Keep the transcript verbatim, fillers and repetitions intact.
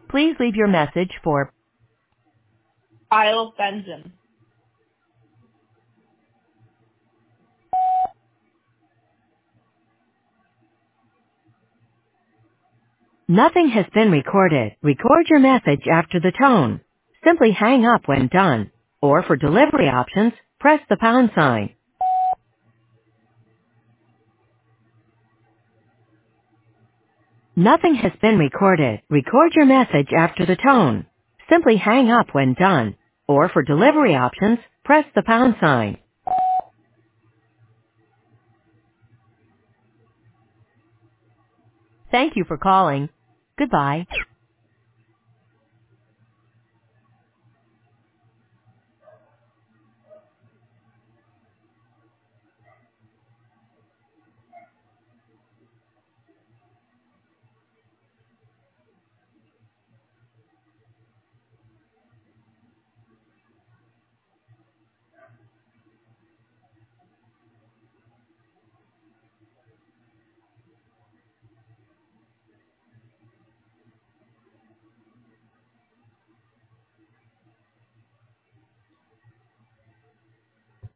Please leave your message for Isle Benson. Nothing has been recorded. Record your message after the tone. Simply hang up when done. Or for delivery options, press the pound sign. Nothing has been recorded. Record your message after the tone. Simply hang up when done. Or for delivery options, press the pound sign. Thank you for calling. Goodbye.